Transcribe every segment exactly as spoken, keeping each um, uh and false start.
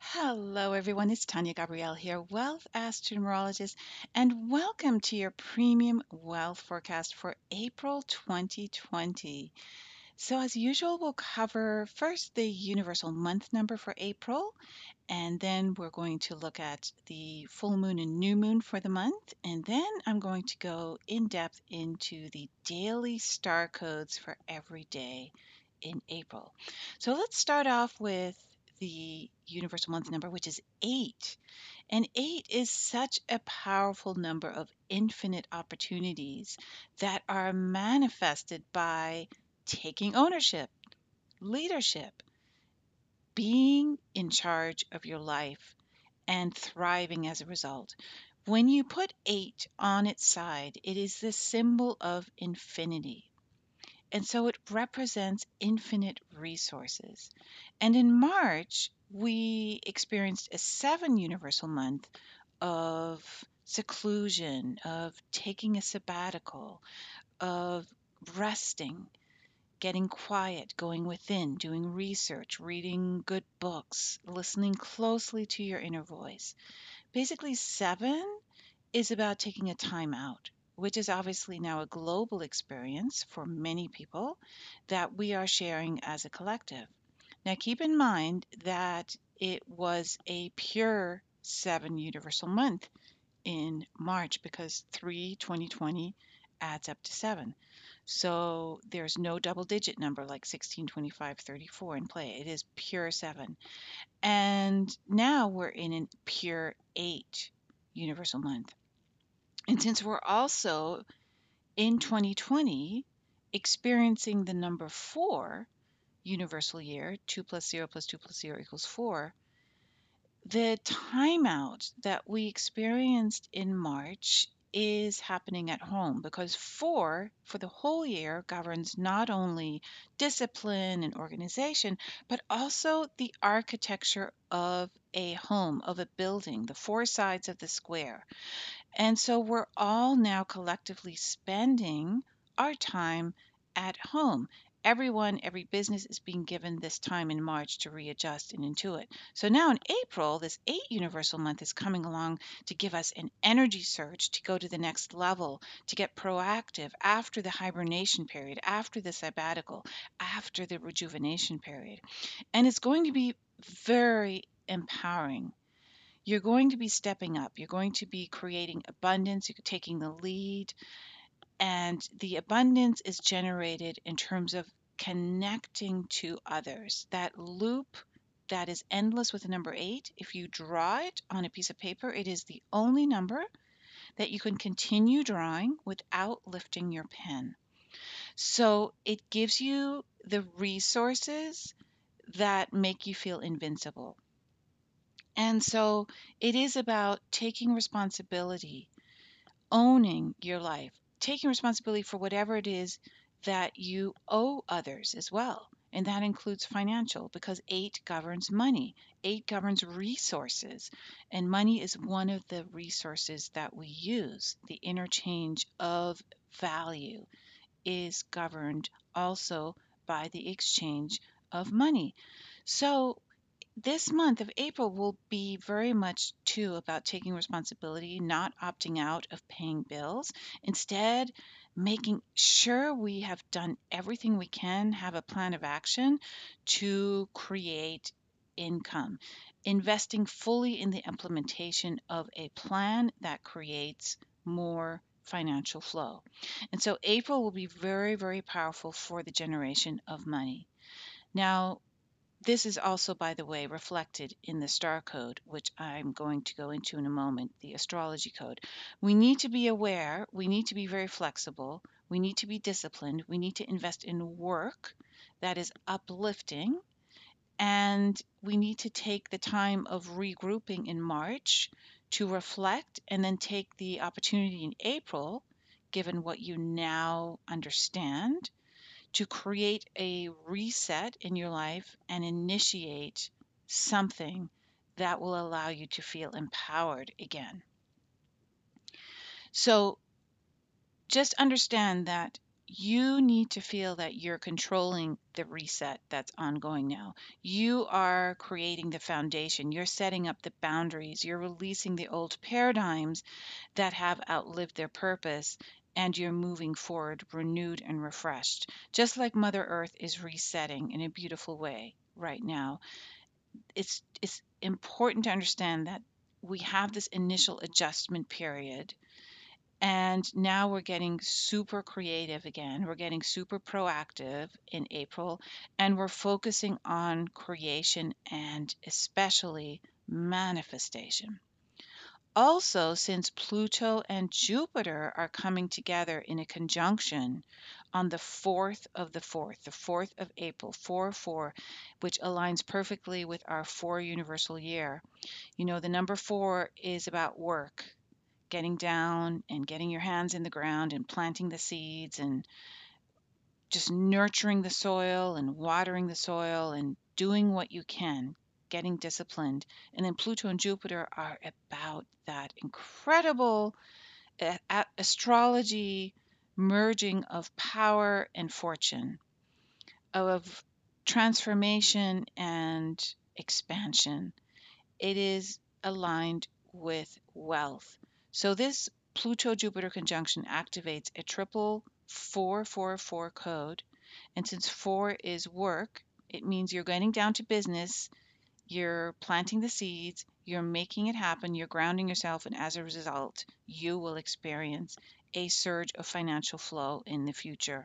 Hello, everyone. It's Tanya Gabrielle here, Wealth Astronumerologist, and welcome to your premium wealth forecast for April twenty twenty. So, as usual, we'll cover first the universal month number for April, and then we're going to look at the full moon and new moon for the month, and then I'm going to go in depth into the daily star codes for every day in April. So let's start off with the universal month number, which is eight. And eight is such a powerful number of infinite opportunities that are manifested by taking ownership, leadership, being in charge of your life, and thriving as a result. When you put eight on its side, it is the symbol of infinity. And so it represents infinite resources. And in March, we experienced a seven universal month of seclusion, of taking a sabbatical, of resting, getting quiet, going within, doing research, reading good books, listening closely to your inner voice. Basically, seven is about taking a time out, which is obviously now a global experience for many people that we are sharing as a collective. Now, keep in mind that it was a pure seven universal month in March because three twenty twenty adds up to seven. So there's no double digit number like sixteen, twenty-five, thirty-four in play. It is pure seven. And now we're in a pure eight universal month. And since we're also in twenty twenty experiencing the number four universal year, two plus zero plus two plus zero equals four, the timeout that we experienced in March is happening at home because four for the whole year governs not only discipline and organization, but also the architecture of a home, of a building, the four sides of the square. And so we're all now collectively spending our time at home. Everyone, every business is being given this time in March to readjust and intuit. So now in April, this eight universal month is coming along to give us an energy surge to go to the next level, to get proactive after the hibernation period, after the sabbatical, after the rejuvenation period. And it's going to be very empowering. You're going to be stepping up. You're going to be creating abundance. You're taking the lead. And the abundance is generated in terms of connecting to others. That loop that is endless with the number eight, if you draw it on a piece of paper, it is the only number that you can continue drawing without lifting your pen. So it gives you the resources that make you feel invincible. And so it is about taking responsibility, owning your life, taking responsibility for whatever it is that you owe others as well. And that includes financial because eight governs money, eight governs resources. And money is one of the resources that we use. The interchange of value is governed also by the exchange of money. So this month of April will be very much too about taking responsibility, not opting out of paying bills, instead, making sure we have done everything we can, have a plan of action to create income, investing fully in the implementation of a plan that creates more financial flow. And so April will be very, very powerful for the generation of money. Now, this is also, by the way, reflected in the star code, which I'm going to go into in a moment, the astrology code. We need to be aware, we need to be very flexible, we need to be disciplined, we need to invest in work that is uplifting, and we need to take the time of regrouping in March to reflect and then take the opportunity in April, given what you now understand, to create a reset in your life and initiate something that will allow you to feel empowered again. So just understand that you need to feel that you're controlling the reset that's ongoing now. You are creating the foundation, you're setting up the boundaries, you're releasing the old paradigms that have outlived their purpose, and you're moving forward renewed and refreshed. Just like Mother Earth is resetting in a beautiful way right now. It's it's important to understand that we have this initial adjustment period, and now we're getting super creative again. We're getting super proactive in April, and we're focusing on creation and especially manifestation. Also, since Pluto and Jupiter are coming together in a conjunction on the fourth of the fourth, the fourth of April, four four, which aligns perfectly with our four universal year. You know, the number four is about work, getting down and getting your hands in the ground and planting the seeds and just nurturing the soil and watering the soil and doing what you can, getting disciplined. And then Pluto and Jupiter are about that incredible a- a- astrology merging of power and fortune, of transformation and expansion. It is aligned with wealth. So this Pluto Jupiter conjunction activates a triple four four four code. And since four is work, it means you're getting down to business, you're planting the seeds, you're making it happen, you're grounding yourself, and as a result, you will experience a surge of financial flow in the future.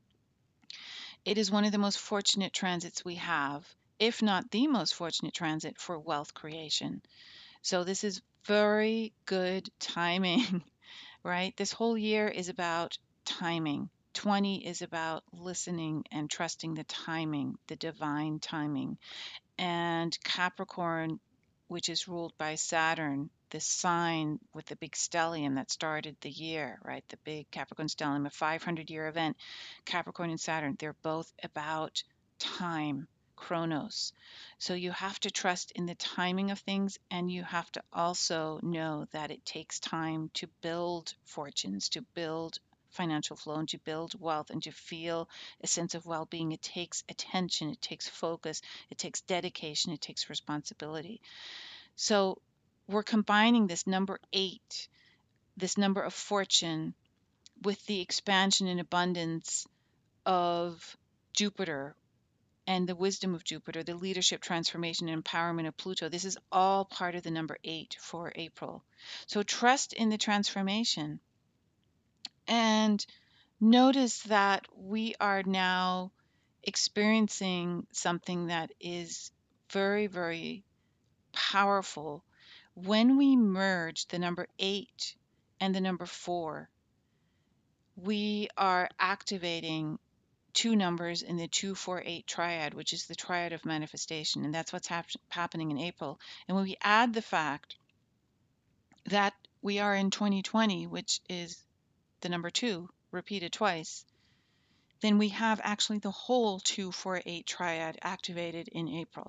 It is one of the most fortunate transits we have, if not the most fortunate transit for wealth creation. So this is very good timing, right? This whole year is about timing. twenty is about listening and trusting the timing, the divine timing. And Capricorn, which is ruled by Saturn, the sign with the big stellium that started the year, right? The big Capricorn stellium, a five hundred year event. Capricorn and Saturn, they're both about time, chronos. So you have to trust in the timing of things, and you have to also know that it takes time to build fortunes, to build financial flow, and to build wealth, and to feel a sense of well being. It takes attention, it takes focus, it takes dedication, it takes responsibility. So we're combining this number eight, this number of fortune, with the expansion and abundance of Jupiter and the wisdom of Jupiter, the leadership, transformation, and empowerment of Pluto. This is all part of the number eight for April. So trust in the transformation and notice that we are now experiencing something that is very, very powerful. When we merge the number eight and the number four, we are activating two numbers in the two four eight triad, which is the triad of manifestation. And that's what's hap- happening in April. And when we add the fact that we are in twenty twenty, which is the number two repeated twice, then we have actually the whole two four eight triad activated in April.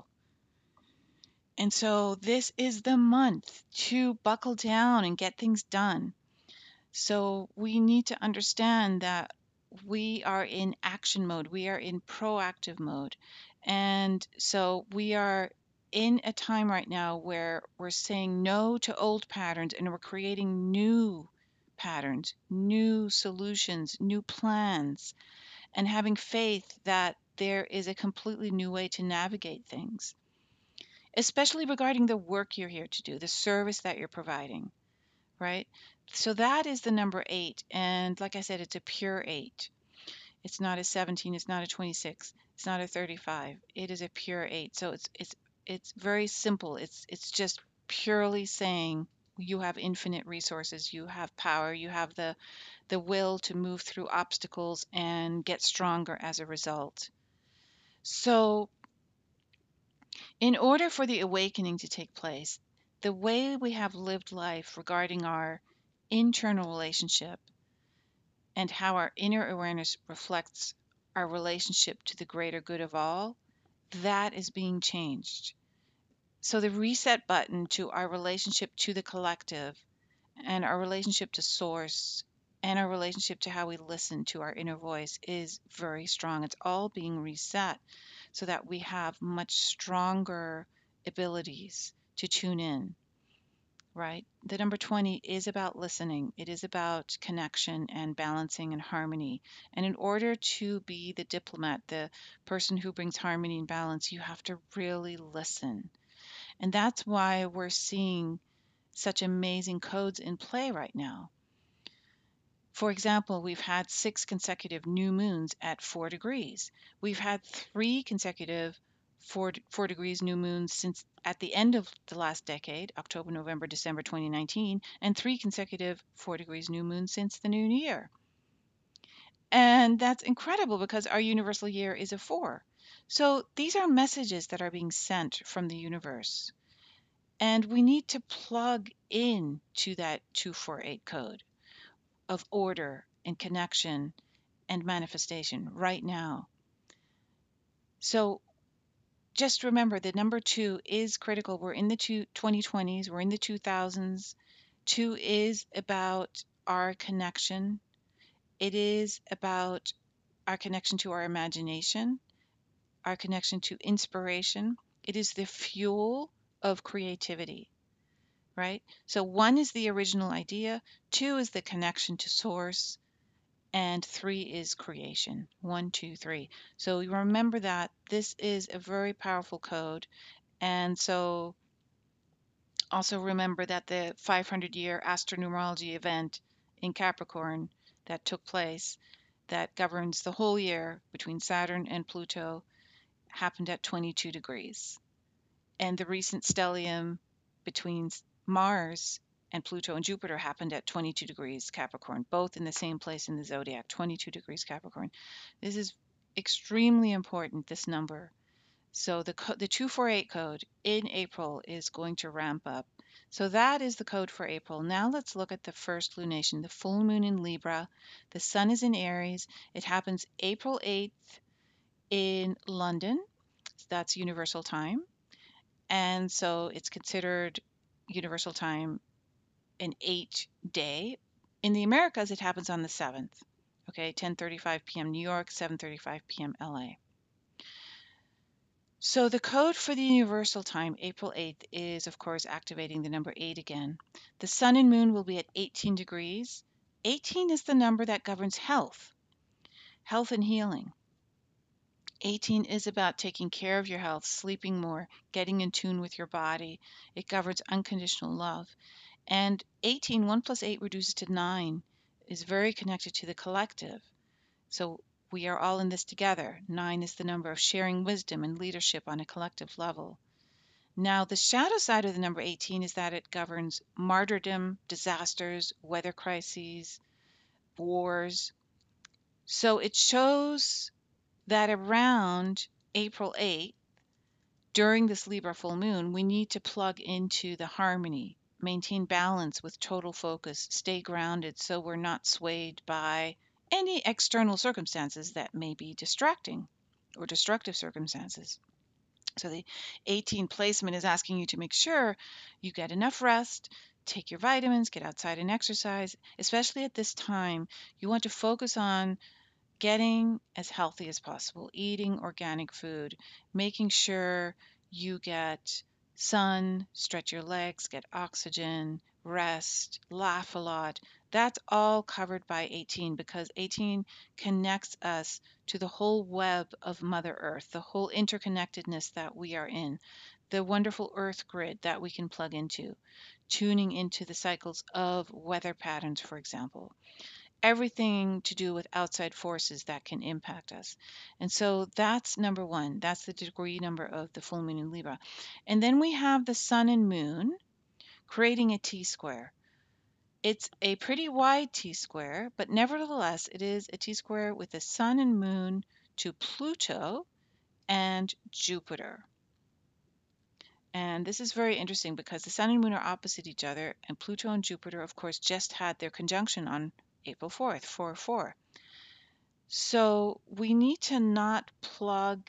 And so this is the month to buckle down and get things done. So we need to understand that we are in action mode, we are in proactive mode. And so we are in a time right now where we're saying no to old patterns and we're creating new patterns, new solutions, new plans, and having faith that there is a completely new way to navigate things, especially regarding the work you're here to do, the service that you're providing, right? So that is the number eight. And like I said, it's a pure eight. It's not a seventeen, it's not a twenty-six, it's not a thirty-five. It is a pure eight. So it's it's it's very simple. It's it's just purely saying you have infinite resources, you have power, you have the the will to move through obstacles and get stronger as a result. So, in order for the awakening to take place, the way we have lived life regarding our internal relationship and how our inner awareness reflects our relationship to the greater good of all, that is being changed. So, the reset button to our relationship to the collective and our relationship to source and our relationship to how we listen to our inner voice is very strong. It's all being reset so that we have much stronger abilities to tune in, right? The number twenty is about listening. It is about connection and balancing and harmony. And in order to be the diplomat, the person who brings harmony and balance, you have to really listen. And that's why we're seeing such amazing codes in play right now. For example, we've had six consecutive new moons at four degrees. We've had three consecutive four, four degrees new moons since at the end of the last decade, October, November, December twenty nineteen, and three consecutive four degrees new moons since the new year. And that's incredible because our universal year is a four. So these are messages that are being sent from the universe. And we need to plug in to that two four eight code of order and connection and manifestation right now. So just remember the number two is critical. We're in the two, twenty twenties, we're in the two thousands. Two is about our connection, it is about our connection to our imagination, our connection to inspiration. It is the fuel of creativity, right? So one is the original idea, two is the connection to source, and three is creation. One, two, three. So you remember that this is a very powerful code. And so also remember that the five hundred year astronumerology event in Capricorn that took place, that governs the whole year between Saturn and Pluto, happened at twenty-two degrees. And the recent stellium between Mars and Pluto and Jupiter happened at twenty-two degrees Capricorn, both in the same place in the zodiac, twenty-two degrees Capricorn. This is extremely important, this number. So the co- the two four eight code in April is going to ramp up. So that is the code for April. Now let's look at the first lunation, the full moon in Libra. The sun is in Aries. It happens April eighth in London. That's universal time. And so it's considered universal time an eight day. In the Americas, it happens on the seventh. Okay, ten thirty-five p m New York, seven thirty-five p m L A. So the code for the universal time, April eighth, is of course activating the number eight again. The sun and moon will be at eighteen degrees. eighteen is the number that governs health, health and healing. eighteen is about taking care of your health, sleeping more, getting in tune with your body. It governs unconditional love. And eighteen, one plus eight reduces to nine, is very connected to the collective. So we are all in this together. Nine is the number of sharing wisdom and leadership on a collective level. Now, the shadow side of the number eighteen is that it governs martyrdom, disasters, weather crises, wars. So it shows that around April eighth, during this Libra full moon, we need to plug into the harmony, maintain balance with total focus, stay grounded so we're not swayed by any external circumstances that may be distracting or destructive circumstances. So the eighteen placement is asking you to make sure you get enough rest, take your vitamins, get outside and exercise. Especially at this time, you want to focus on getting as healthy as possible, eating organic food, making sure you get sun, stretch your legs, get oxygen, rest, laugh a lot. That's all covered by eighteen because eighteen connects us to the whole web of Mother Earth, the whole interconnectedness that we are in, the wonderful Earth grid that we can plug into, tuning into the cycles of weather patterns, for example, everything to do with outside forces that can impact us. And so that's number one. That's the degree number of the full moon in Libra. And then we have the sun and moon creating a T square. It's a pretty wide T square, but nevertheless, it is a T square with the sun and moon to Pluto and Jupiter. And this is very interesting because the sun and moon are opposite each other, and Pluto and Jupiter, of course, just had their conjunction on April fourth, four four. So we need to not plug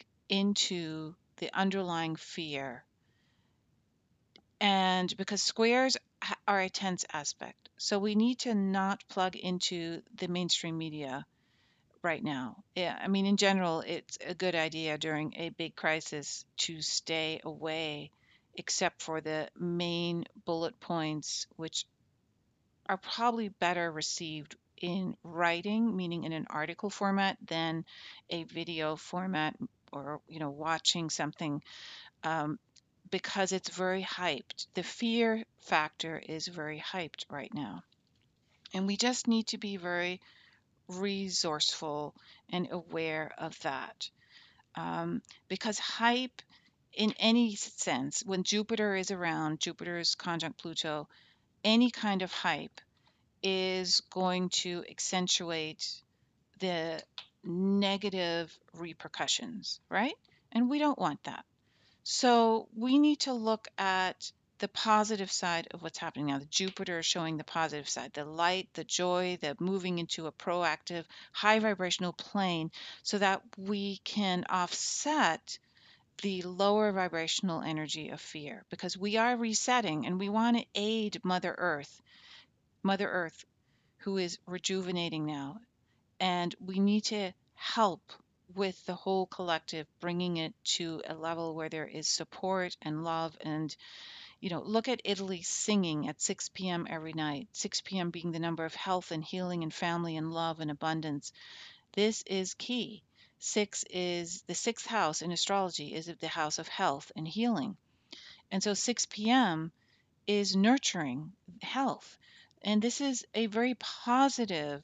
into the underlying fear. And because squares ha- are a tense aspect. So we need to not plug into the mainstream media right now. Yeah, I mean, in general, it's a good idea during a big crisis to stay away, except for the main bullet points, which are probably better received in writing, meaning in an article format, than a video format or, you know, watching something, um, because it's very hyped. The fear factor is very hyped right now. And we just need to be very resourceful and aware of that. Um, because hype, in any sense, when Jupiter is around, Jupiter is conjunct Pluto, any kind of hype is going to accentuate the negative repercussions, right? And we don't want that. So we need to look at the positive side of what's happening now. The Jupiter is showing the positive side, the light, the joy, the moving into a proactive, high vibrational plane so that we can offset the lower vibrational energy of fear, because we are resetting and we want to aid Mother Earth, Mother Earth, who is rejuvenating now. And we need to help with the whole collective, bringing it to a level where there is support and love. And, you know, look at Italy singing at six p m every night, six p m being the number of health and healing and family and love and abundance. This is key. Six is the sixth house in astrology, is the house of health and healing. And so six p m is nurturing health. And this is a very positive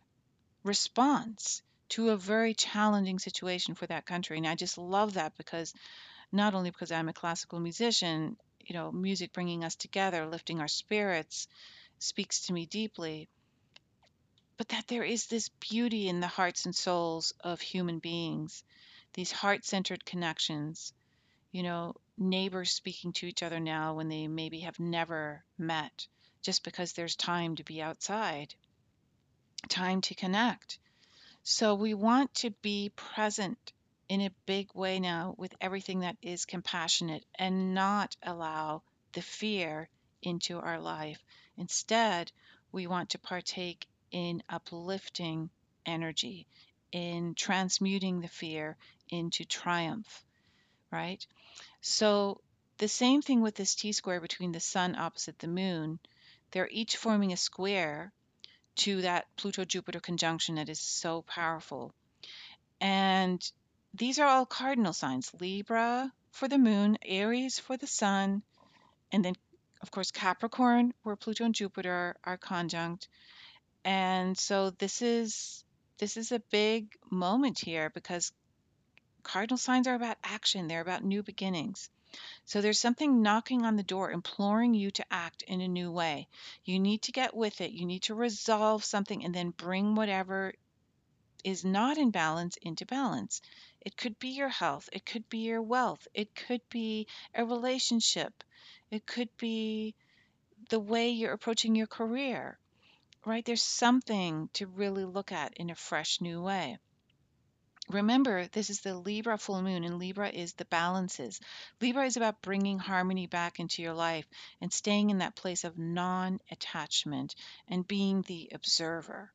response to a very challenging situation for that country. And I just love that, because not only because I'm a classical musician, you know, music bringing us together, lifting our spirits speaks to me deeply, but that there is this beauty in the hearts and souls of human beings, these heart centered connections, you know, neighbors speaking to each other now when they maybe have never met, just because there's time to be outside, time to connect. So we want to be present in a big way now with everything that is compassionate and not allow the fear into our life. Instead, we want to partake in uplifting energy, in transmuting the fear into triumph, right? So the same thing with this T square between the sun opposite the moon. They're each forming a square to that Pluto Jupiter conjunction that is so powerful. And these are all cardinal signs: Libra for the moon, Aries for the sun, and then, of course, Capricorn, where Pluto and Jupiter are conjunct. And so this is this is a big moment here, because cardinal signs are about action, they're about new beginnings. So there's something knocking on the door, imploring you to act in a new way. You need to get with it. You need to resolve something and then bring whatever is not in balance into balance. It could be your health, it could be your wealth, it could be a relationship, it could be the way you're approaching your career, right? There's something to really look at in a fresh new way. Remember, this is the Libra full moon, and Libra is the balances. Libra is about bringing harmony back into your life and staying in that place of non attachment and being the observer.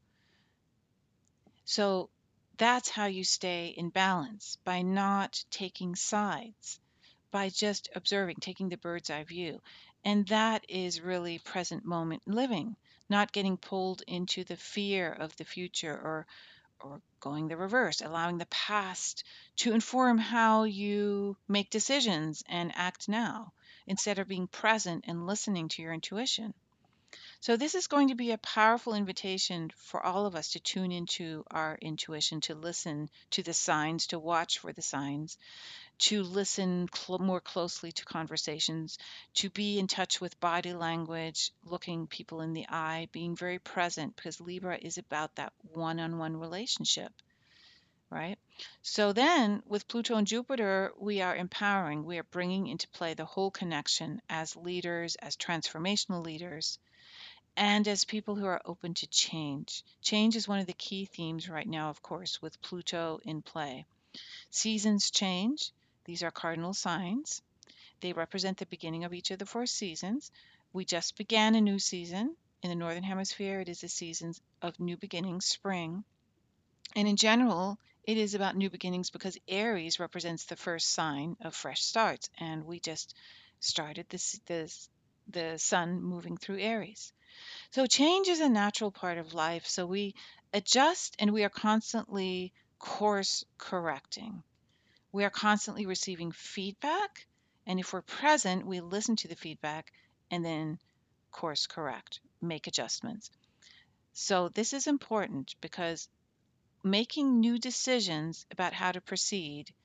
So that's how you stay in balance, by not taking sides, by just observing, taking the bird's eye view. And that is really present moment living, not getting pulled into the fear of the future, or or going the reverse, allowing the past to inform how you make decisions and act now, instead of being present and listening to your intuition. So, this is going to be a powerful invitation for all of us to tune into our intuition, to listen to the signs, to watch for the signs, to listen cl- more closely to conversations, to be in touch with body language, looking people in the eye, being very present, because Libra is about that one on one relationship, right? So, then with Pluto and Jupiter, we are empowering, we are bringing into play the whole connection as leaders, as transformational leaders, and as people who are open to change. Change is one of the key themes right now, of course, with Pluto in play. Seasons change. These are cardinal signs. They represent the beginning of each of the four seasons. We just began a new season. In the Northern Hemisphere, it is a season of new beginnings, spring. And in general, it is about new beginnings because Aries represents the first sign of fresh starts. And we just started this, this the sun moving through Aries. So change is a natural part of life. So we adjust and we are constantly course correcting. We are constantly receiving feedback. And if we're present, we listen to the feedback and then course correct, make adjustments. So this is important because making new decisions about how to proceed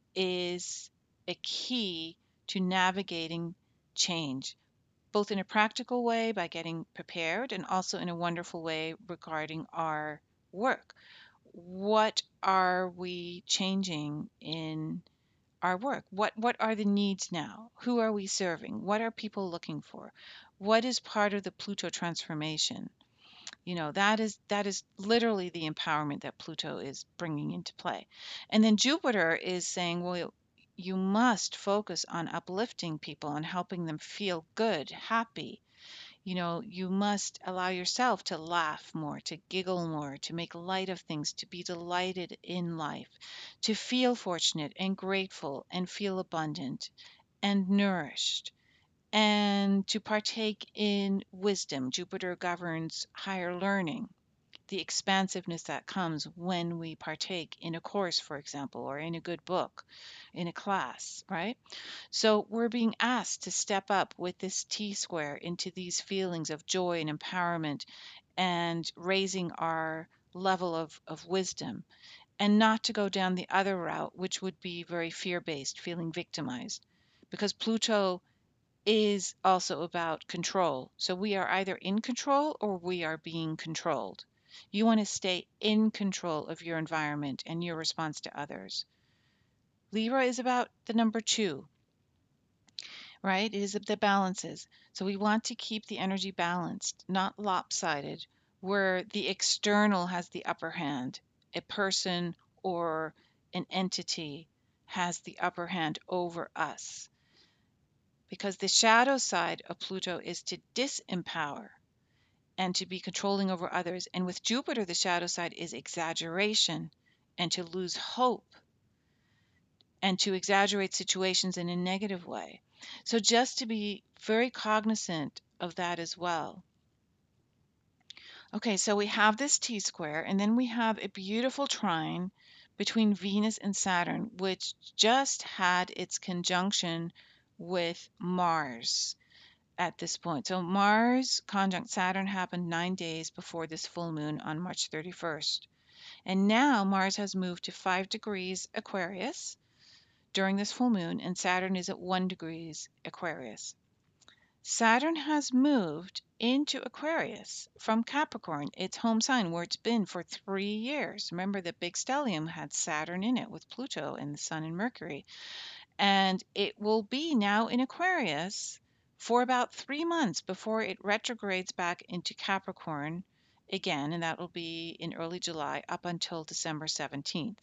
is a key to navigating change, both in a practical way by getting prepared and also in a wonderful way regarding our work. What are we changing in our work? What what are the needs now? Who are we serving? What are people looking for? What is part of the Pluto transformation? You know, that is that is literally the empowerment that Pluto is bringing into play. And then Jupiter is saying, well, you must focus on uplifting people and helping them feel good, happy. You know, you must allow yourself to laugh more, to giggle more, to make light of things, to be delighted in life, to feel fortunate and grateful and feel abundant and nourished, and to partake in wisdom. Jupiter governs higher learning, the expansiveness that comes when we partake in a course, for example, or in a good book, in a class, right? So we're being asked to step up with this T square into these feelings of joy and empowerment and raising our level of, of wisdom, and not to go down the other route, which would be very fear based, feeling victimized. Because Pluto is also about control. So we are either in control or we are being controlled. You want to stay in control of your environment and your response to others. Libra is about the number two, right? It is the balances. So we want to keep the energy balanced, not lopsided, where the external has the upper hand. A person or an entity has the upper hand over us. Because the shadow side of Pluto is to disempower and to be controlling over others. And with Jupiter, the shadow side is exaggeration and to lose hope and to exaggerate situations in a negative way. So just to be very cognizant of that as well. Okay, so we have this T square, and then we have a beautiful trine between Venus and Saturn, which just had its conjunction with Mars at this point. So Mars conjunct Saturn happened nine days before this full moon on March thirty-first. And now Mars has moved to five degrees Aquarius during this full moon, and Saturn is at one degrees Aquarius. Saturn has moved into Aquarius from Capricorn, its home sign, where it's been for three years. Remember that big stellium had Saturn in it with Pluto and the Sun and Mercury. And it will be now in Aquarius for about three months before it retrogrades back into Capricorn again, and that will be in early July up until December seventeenth.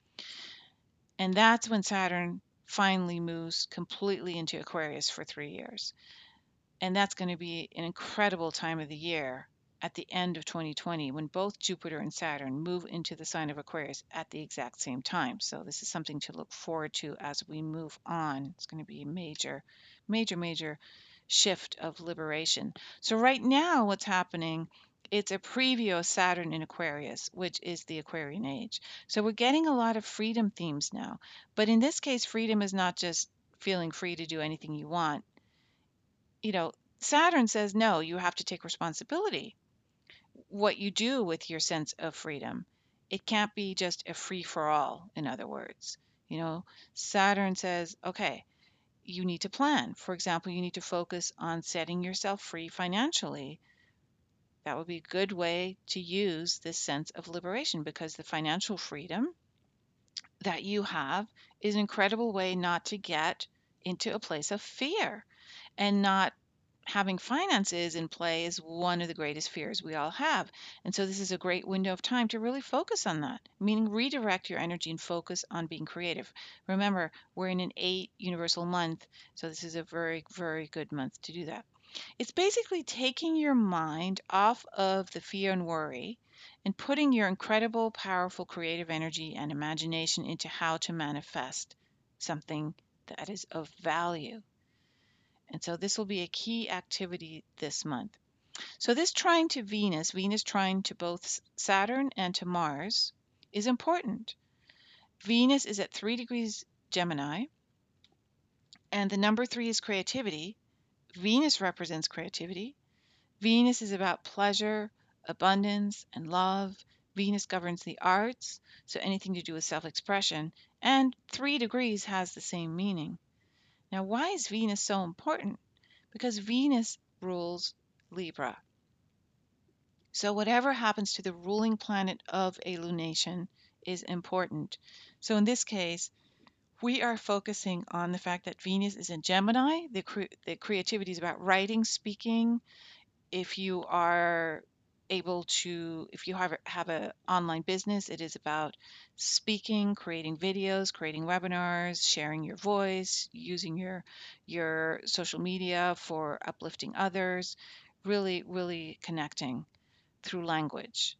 And that's when Saturn finally moves completely into Aquarius for three years. And that's going to be an incredible time of the year at the end of twenty twenty when both Jupiter and Saturn move into the sign of Aquarius at the exact same time. So this is something to look forward to as we move on. It's going to be a major, major, major shift of liberation. So right now what's happening, it's a preview of Saturn in Aquarius, which is the Aquarian age. So we're getting a lot of freedom themes now. But in this case, freedom is not just feeling free to do anything you want. You know, Saturn says, no, you have to take responsibility. What you do with your sense of freedom, it can't be just a free for all, in other words. You know, Saturn says, okay, you need to plan. For example, you need to focus on setting yourself free financially. That would be a good way to use this sense of liberation because the financial freedom that you have is an incredible way not to get into a place of fear. And not having finances in play is one of the greatest fears we all have. And so this is a great window of time to really focus on that, meaning redirect your energy and focus on being creative. Remember, we're in an eight universal month, so this is a very, very good month to do that. It's basically taking your mind off of the fear and worry and putting your incredible, powerful creative energy and imagination into how to manifest something that is of value. And so this will be a key activity this month. So this trine to Venus, Venus trine to both Saturn and to Mars, is important. Venus is at three degrees Gemini, and the number three is creativity. Venus represents creativity. Venus is about pleasure, abundance, and love. Venus governs the arts, so anything to do with self expression. And three degrees has the same meaning. Now, why is Venus so important? Because Venus rules Libra. So, whatever happens to the ruling planet of a lunation is important. So, in this case, we are focusing on the fact that Venus is in Gemini. The, cre- the creativity is about writing, speaking. If you are able to, if you have, have an online business, it is about speaking, creating videos, creating webinars, sharing your voice, using your your social media for uplifting others, really, really connecting through language.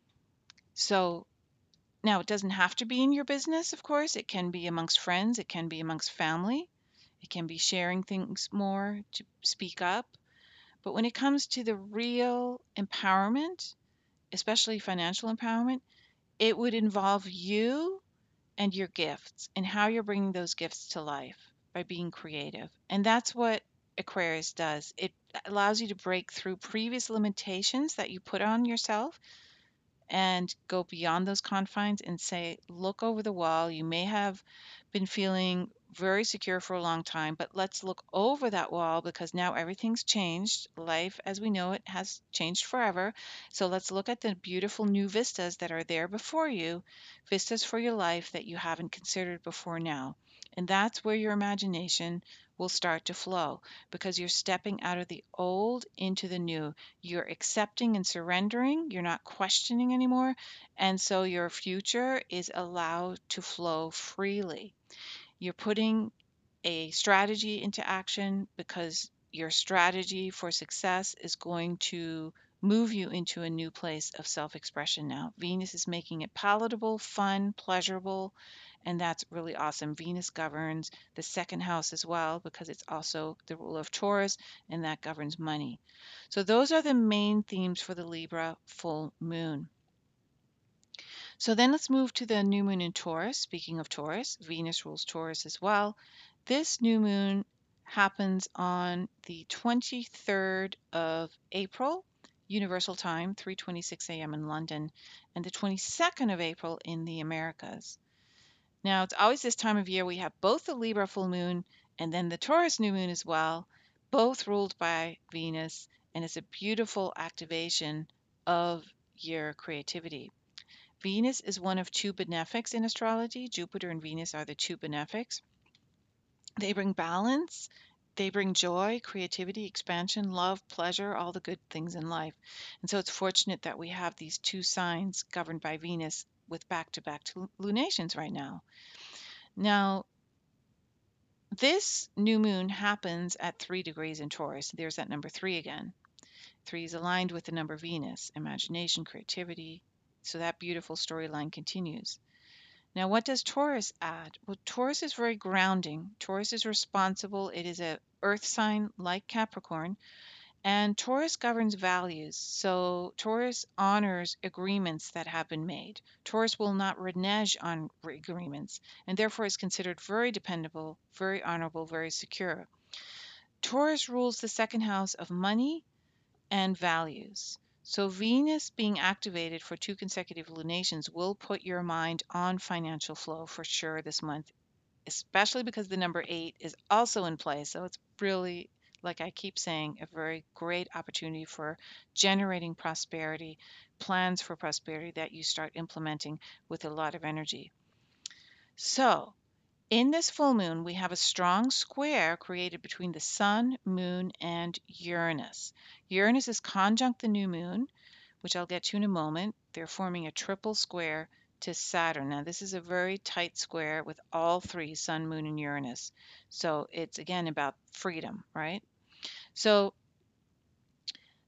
So now it doesn't have to be in your business, of course. It can be amongst friends, it can be amongst family, it can be sharing things more to speak up. But when it comes to the real empowerment, especially financial empowerment, it would involve you and your gifts and how you're bringing those gifts to life by being creative. And that's what Aquarius does. It allows you to break through previous limitations that you put on yourself and go beyond those confines and say, look over the wall. You may have been feeling very secure for a long time, but let's look over that wall because now everything's changed. Life as we know it has changed forever. So let's look at the beautiful new vistas that are there before you, vistas for your life that you haven't considered before now. And that's where your imagination will start to flow because you're stepping out of the old into the new. You're accepting and surrendering, you're not questioning anymore. And so your future is allowed to flow freely. You're putting a strategy into action because your strategy for success is going to move you into a new place of self expression now. Venus is making it palatable, fun, pleasurable, and that's really awesome. Venus governs the second house as well because it's also the ruler of Taurus and that governs money. So, those are the main themes for the Libra full moon. So then let's move to the new moon in Taurus. Speaking of Taurus, Venus rules Taurus as well. This new moon happens on the twenty-third of April, Universal Time, three twenty-six a m in London, and the twenty-second of April in the Americas. Now, it's always this time of year we have both the Libra full moon and then the Taurus new moon as well, both ruled by Venus, and it's a beautiful activation of your creativity. Venus is one of two benefics in astrology. Jupiter and Venus are the two benefics. They bring balance, they bring joy, creativity, expansion, love, pleasure, all the good things in life. And so it's fortunate that we have these two signs governed by Venus with back to back lunations right now. Now, this new moon happens at three degrees in Taurus. There's that number three again. Three is aligned with the number Venus, imagination, creativity. So that beautiful storyline continues. Now, what does Taurus add? Well, Taurus is very grounding. Taurus is responsible. It is a earth sign like Capricorn, and Taurus governs values. So Taurus honors agreements that have been made. Taurus will not renege on agreements, and therefore is considered very dependable, very honorable, very secure. Taurus rules the second house of money and values. So, Venus being activated for two consecutive lunations will put your mind on financial flow for sure this month, especially because the number eight is also in play. So, it's really, like I keep saying, a very great opportunity for generating prosperity, plans for prosperity that you start implementing with a lot of energy. So, in this full moon, we have a strong square created between the Sun, Moon, and Uranus. Uranus is conjunct the new moon, which I'll get to in a moment. They're forming a triple square to Saturn. Now, this is a very tight square with all three, Sun, Moon, and Uranus. So it's again about freedom, right? So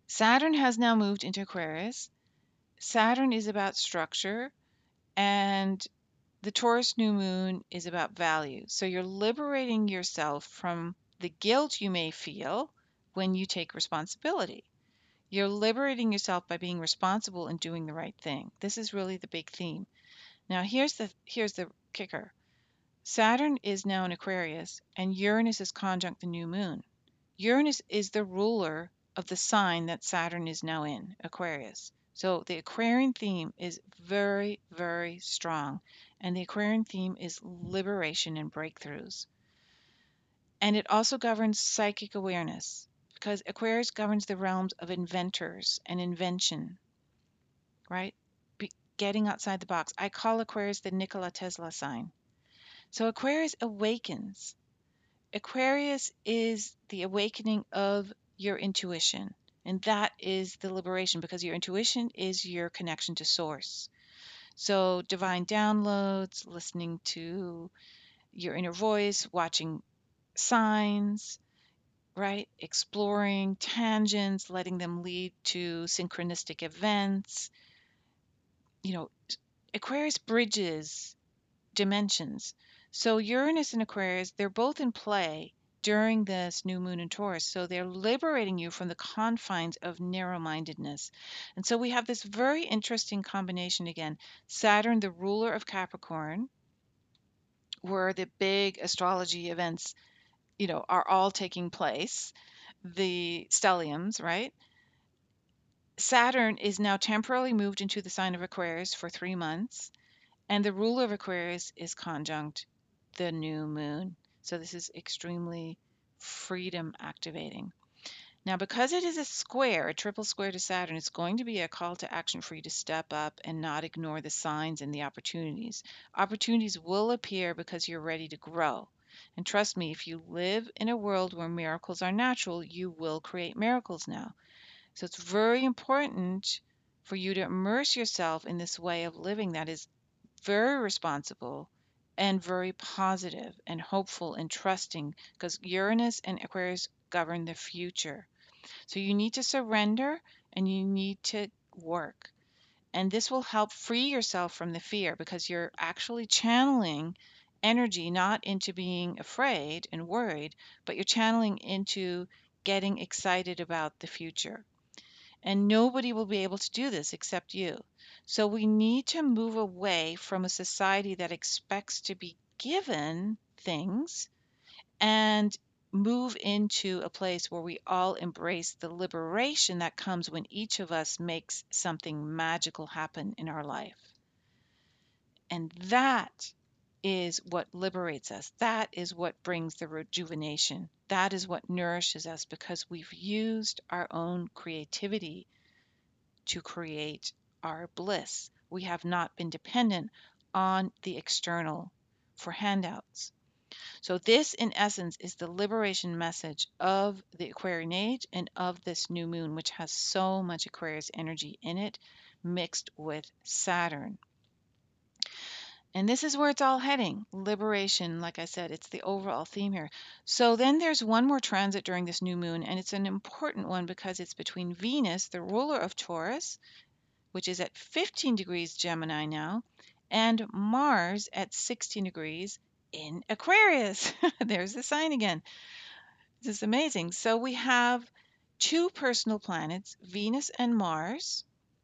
Saturn has now moved into Aquarius. Saturn is about structure, and the Taurus new moon is about value. So you're liberating yourself from the guilt you may feel when you take responsibility. You're liberating yourself by being responsible and doing the right thing. This is really the big theme. Now here's the here's the kicker. Saturn is now in Aquarius and Uranus is conjunct the new moon. Uranus is the ruler of the sign that Saturn is now in, Aquarius. So the Aquarian theme is very, very strong. And the Aquarian theme is liberation and breakthroughs. And it also governs psychic awareness because Aquarius governs the realms of inventors and invention, right? Be- getting outside the box. I call Aquarius the Nikola Tesla sign. So Aquarius awakens. Aquarius is the awakening of your intuition. And that is the liberation because your intuition is your connection to source. So, divine downloads, listening to your inner voice, watching signs, right? Exploring tangents, letting them lead to synchronistic events. You know, Aquarius bridges dimensions. So Uranus and Aquarius, they're both in play during this new moon in Taurus. So they're liberating you from the confines of narrow mindedness. And so we have this very interesting combination again. Saturn, the ruler of Capricorn, where the big astrology events, you know, are all taking place, the stelliums, right? Saturn is now temporarily moved into the sign of Aquarius for three months. And the ruler of Aquarius is conjunct the new moon. So this is extremely freedom activating. Now, because it is a square, a triple square to Saturn, it's going to be a call to action for you to step up and not ignore the signs and the opportunities. Opportunities will appear because you're ready to grow. And trust me, if you live in a world where miracles are natural, you will create miracles now. So it's very important for you to immerse yourself in this way of living that is very responsible and very positive and hopeful and trusting because Uranus and Aquarius govern the future. So you need to surrender and you need to work. And this will help free yourself from the fear because you're actually channeling energy not into being afraid and worried, but you're channeling into getting excited about the future. And nobody will be able to do this except you. So we need to move away from a society that expects to be given things and move into a place where we all embrace the liberation that comes when each of us makes something magical happen in our life. And that is what liberates us. That is what brings the rejuvenation. That is what nourishes us because we've used our own creativity to create our bliss. We have not been dependent on the external for handouts. So, this in essence is the liberation message of the Aquarian age and of this new moon, which has so much Aquarius energy in it mixed with Saturn. And this is where it's all heading liberation. Like I said, it's the overall theme here. So, then there's one more transit during this new moon, and it's an important one because it's between Venus, the ruler of Taurus, which is at fifteen degrees Gemini now, and Mars at sixteen degrees in Aquarius. There's the sign again. This is amazing. So we have two personal planets, Venus and Mars,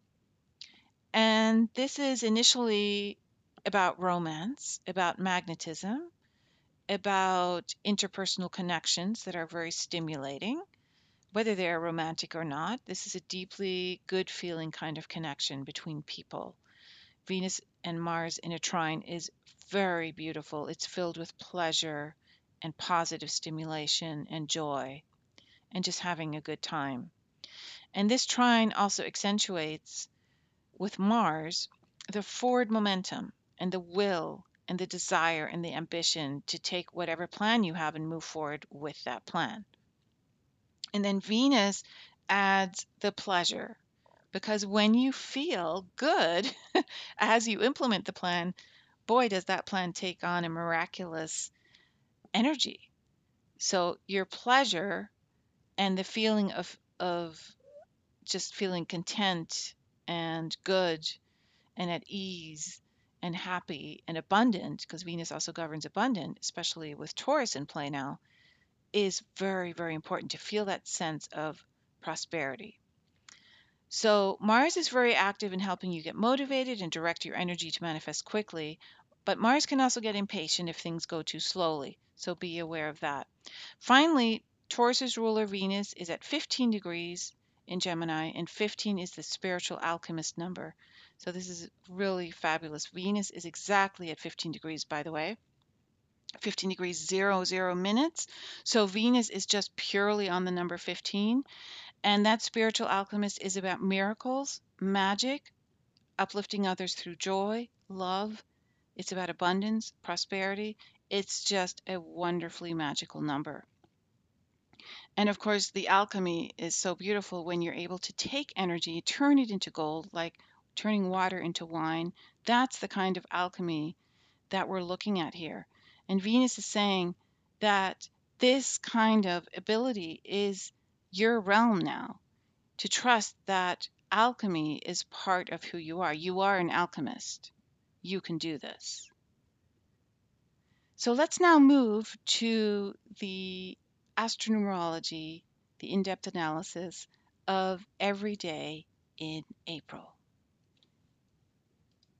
and this is initially about romance, about magnetism, about interpersonal connections that are very stimulating. Whether they're romantic or not, this is a deeply good feeling kind of connection between people. Venus and Mars in a trine is very beautiful. It's filled with pleasure and positive stimulation and joy and just having a good time. And this trine also accentuates with Mars the forward momentum and the will and the desire and the ambition to take whatever plan you have and move forward with that plan. And then Venus adds the pleasure because when you feel good as you implement the plan, boy, does that plan take on a miraculous energy. So your pleasure and the feeling of of just feeling content and good and at ease and happy and abundant, because Venus also governs abundant, especially with Taurus in play now, is very, very important to feel that sense of prosperity. So, Mars is very active in helping you get motivated and direct your energy to manifest quickly, but Mars can also get impatient if things go too slowly. So, be aware of that. Finally, Taurus's ruler Venus is at fifteen degrees in Gemini, and fifteen is the spiritual alchemist number. So, this is really fabulous. Venus is exactly at fifteen degrees, by the way. fifteen degrees, zero, zero minutes. So, Venus is just purely on the number fifteen. And that spiritual alchemist is about miracles, magic, uplifting others through joy, love. It's about abundance, prosperity. It's just a wonderfully magical number. And of course, the alchemy is so beautiful when you're able to take energy, turn it into gold, like turning water into wine. That's the kind of alchemy that we're looking at here. And Venus is saying that this kind of ability is your realm now, to trust that alchemy is part of who you are. You are an alchemist. You can do this. So let's now move to the astronumerology, the in depth analysis of every day in April.